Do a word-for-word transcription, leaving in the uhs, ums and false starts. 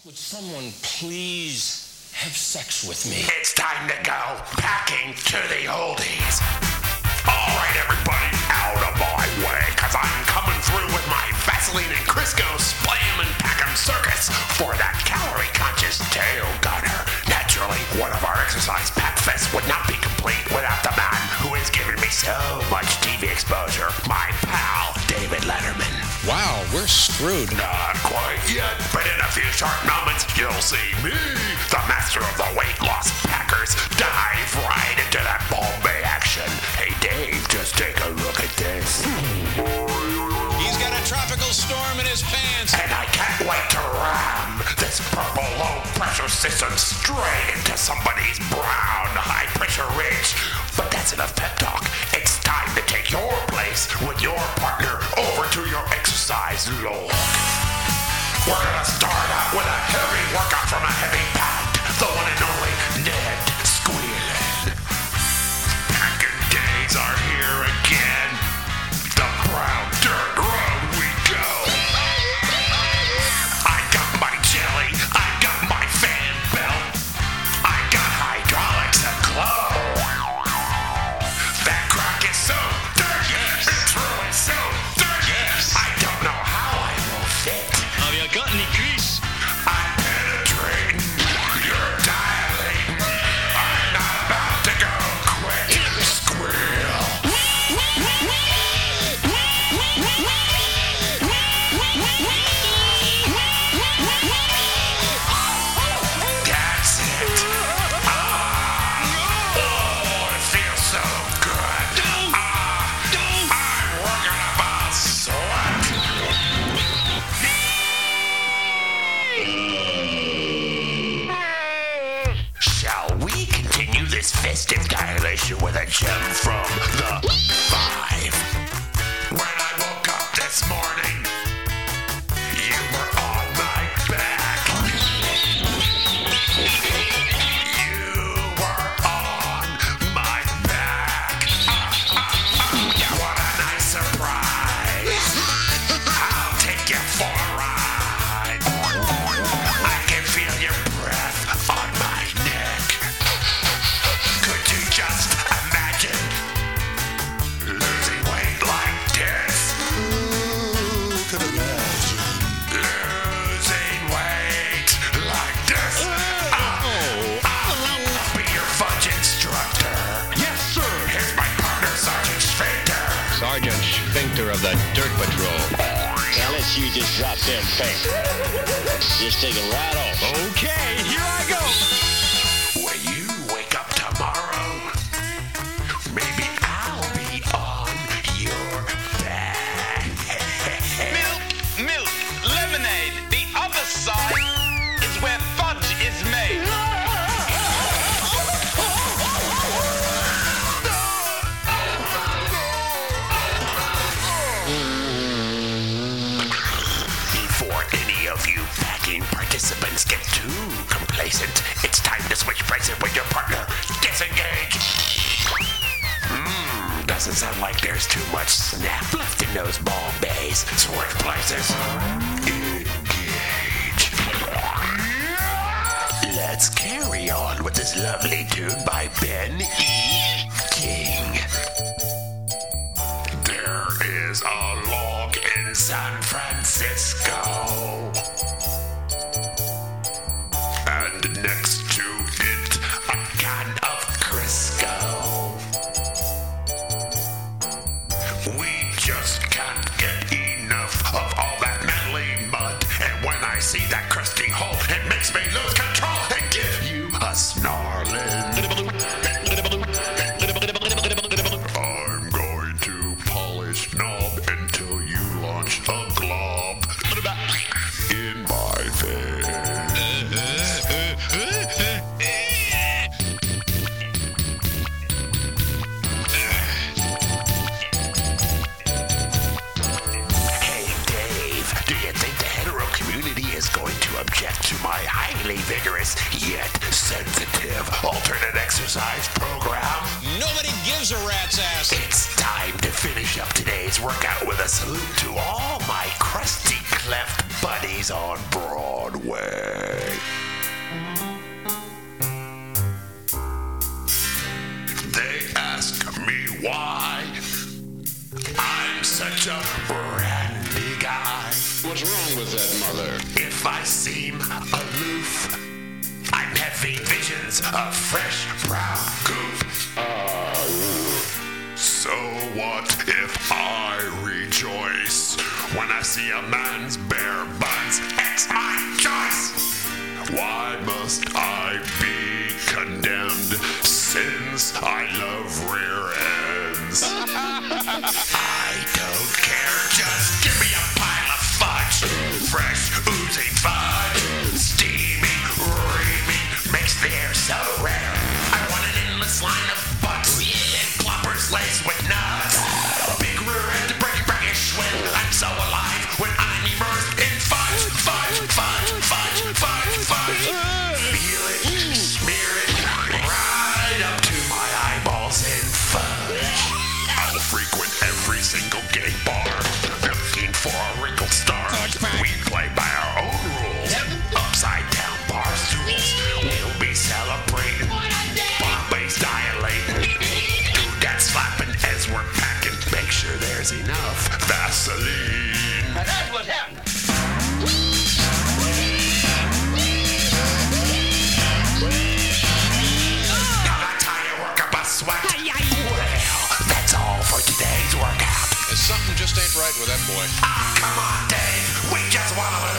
Would someone please have sex with me? It's time to go packing to the oldies. All right, everybody, out of my way, because I'm coming through with my Vaseline and Crisco Splam and Pack'em circus for that calorie-conscious tail gunner. Naturally, one of our exercise pack fests would not be complete without the man who has given me so much T V exposure, my pal, David Letterman. Wow, we're screwed. Not quite yet, but in a few short moments, you'll see me, the master of the weight loss packers, dive right into that Bombay action. Hey, Dave, just take a look at this. He's got a tropical storm in his pants. And I can't wait to ram this purple low-pressure system straight into somebody's brown high-pressure ridge. But that's enough pep talk. It's time to take your place with your partner over to your exercise log. We're gonna start out with a heavy workout from a heavy pad, the one and only Ned Squealing. Packing days are here again. The brown dirt road we go. I got my jelly, I got my fan belt, I got hydraulics and glow. That crack is so dirt, yes. It's really so dirt, yes. I don't know how I will fit. Have you got any grease? I'm penetrating, you're dilating. I'm not about to go quit. Squeal. That's it. Ah. Oh, it feels so good. Ah. I'm working up a sweat. Shall we continue this festive dilation with a gem from the Five? When I woke up this morning, you were on my back. You were on my back. Ah, ah, ah. What a nice surprise. I'll take you for a ride. I can feel your breath on my neck. Could you just imagine losing weight like this? Could imagine losing weight like this. Ah, ah, I'll be your fudge instructor. Yes, sir. Here's my partner, Sergeant Sphincter. Sergeant Sphincter of the Dirt Patrol. Now let's you just drop them pants. Just take it right off. Okay, here I go. When you wake up tomorrow, maybe I'll be on your back. Milk, milk, lemonade. The other side is where fudge is made. Before any of you packing participants get too complacent, it's time to switch places with your partner. Disengage. Mmm, doesn't sound like there's too much snap left in those Bombays. Switch places. Engage. Let's carry on with this lovely tune by Ben E. King. There is a log in San Francisco. And next to it, a can of Crisco. We just can't get enough of all that manly mud. And when I see that crusty hole, it makes me lose control and give you a snarling. I'm going to polish knob until you launch a glob in my face. Hey Dave, do you think the hetero community is going to object to my highly vigorous yet sensitive alternate exercise program? Nobody gives a rat's ass. It's time to finish up today's workout with a salute to all my crusty cleft buddies on Broadway. if I seem aloof, I'm having visions of fresh brown goop. So what if I rejoice when I see a man's bare buns? It's my choice. Why must I be condemned since I love rear ends? I don't care, just give me a pile of fudge. Fresh, oozy fudge, steamy, creamy, makes the air so rare. I want an endless line of butts and ploppers laced with nuts. Big rear end, breaking, breaking, when I'm so alive when I'm immersed in fudge, fudge, fudge, fudge, fudge, fudge. Feel it, smear it, right up to my eyeballs in fudge. I'll frequent every single gay bar, looking for a wrinkled star. We play by our own rules, upside down bar stools. We'll be celebrating, Bombay's dilating. Dude, that's slapping as we're packing. Make sure there's enough Vaseline. Now that's what happened. Gotta tie your work up a sweat. Well, that's all for today's workout. Something just ain't right with that boy. Ah, come on, Dave. We just want to